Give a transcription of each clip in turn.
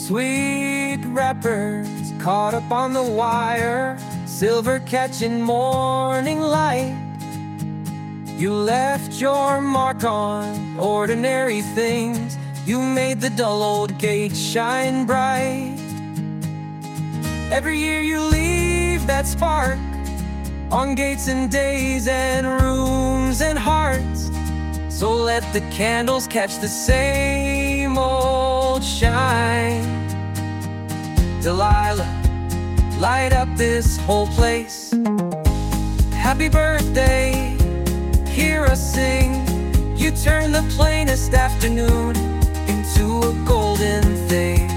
Sweet wrappers caught up on the wire, silver catching morning light. You left your mark on ordinary things. You made the dull old gate shine bright. Every year you leave that spark on gates and days and rooms and hearts. So let the candles catch the same old shine. Delilah, light up this whole place. Happy birthday, hear us sing. You turn the plainest afternoon into a golden thing.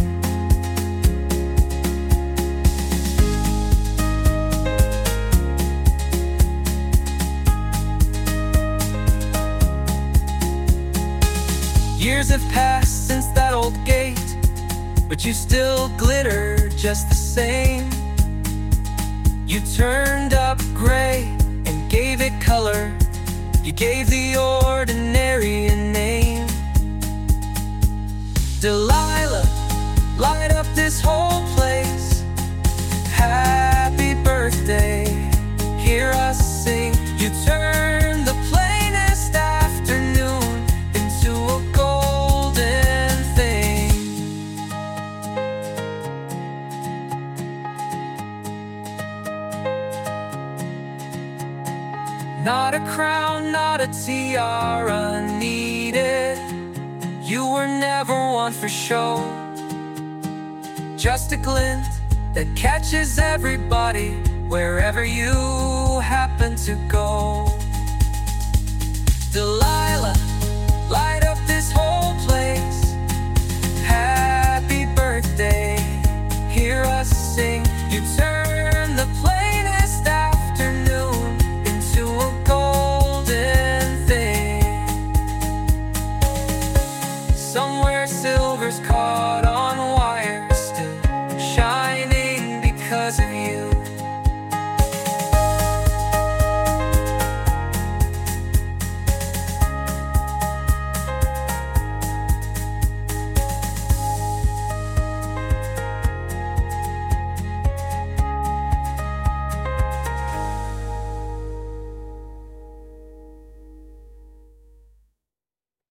Years have passed since that old gate, but you still glitter just the same. You turned up gray and gave it color. You gave the ordinary a name. Delilah, light up this whole place. Happy birthday, hear us sing. You turn the plainest afternoon into a golden thing. Not a crown, not a tiara needed. You were never one for show. Just a glint that catches everybody wherever you happen to go. Delilah, light up this whole place. Happy birthday, hear us sing. You turn the plainest afternoon into a golden thing. Somewhere silver's caught on wires, still shining because of you.